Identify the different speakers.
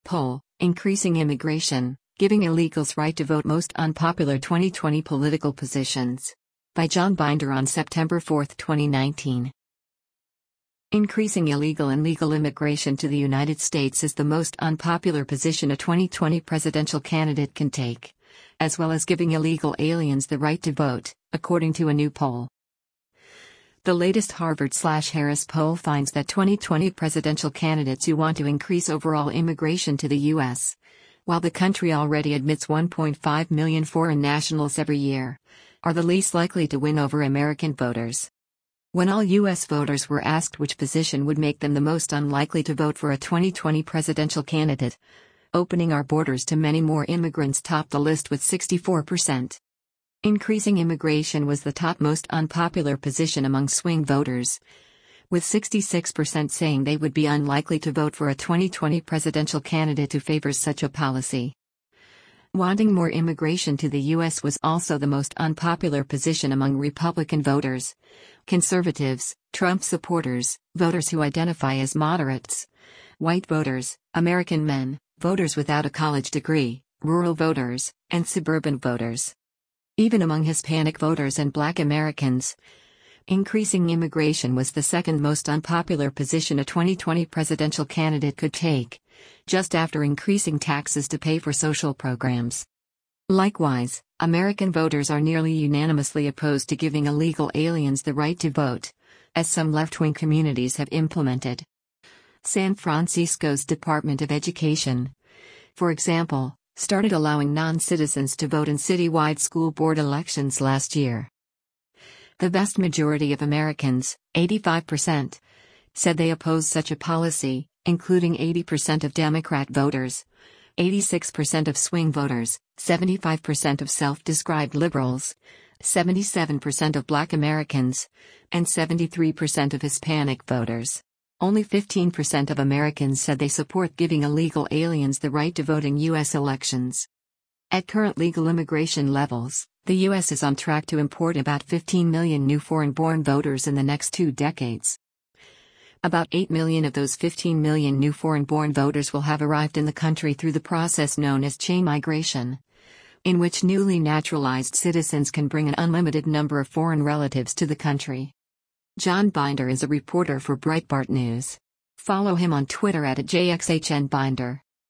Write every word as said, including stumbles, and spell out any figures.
Speaker 1: Poll, Increasing Immigration, Giving Illegals Right to Vote Most Unpopular twenty twenty Political Positions. By John Binder on September fourth, twenty nineteen. Increasing illegal and legal immigration to the United States is the most unpopular position a twenty twenty presidential candidate can take, as well as giving illegal aliens the right to vote, according to a new poll. The latest Harvard-Harris poll finds that twenty twenty presidential candidates who want to increase overall immigration to the U S, while the country already admits one point five million foreign nationals every year, are the least likely to win over American voters. When all U S voters were asked which position would make them the most unlikely to vote for a twenty twenty presidential candidate, opening our borders to many more immigrants topped the list with sixty-four percent. Increasing immigration was the top most unpopular position among swing voters, with sixty-six percent saying they would be unlikely to vote for a twenty twenty presidential candidate who favors such a policy. Wanting more immigration to the U S was also the most unpopular position among Republican voters, conservatives, Trump supporters, voters who identify as moderates, white voters, American men, voters without a college degree, rural voters, and suburban voters. Even among Hispanic voters and Black Americans, increasing immigration was the second most unpopular position a twenty twenty presidential candidate could take, just after increasing taxes to pay for social programs. Likewise, American voters are nearly unanimously opposed to giving illegal aliens the right to vote, as some left-wing communities have implemented. San Francisco's Department of Education, for example, started allowing non-citizens to vote in citywide school board elections last year. The vast majority of Americans, eighty-five percent, said they oppose such a policy, including eighty percent of Democrat voters, eighty-six percent of swing voters, seventy-five percent of self-described liberals, seventy-seven percent of Black Americans, and seventy-three percent of Hispanic voters. Only fifteen percent of Americans said they support giving illegal aliens the right to vote in U S elections. At current legal immigration levels, the U S is on track to import about fifteen million new foreign-born voters in the next two decades. About eight million of those fifteen million new foreign-born voters will have arrived in the country through the process known as chain migration, in which newly naturalized citizens can bring an unlimited number of foreign relatives to the country. John Binder is a reporter for Breitbart News. Follow him on Twitter at J X H N Binder.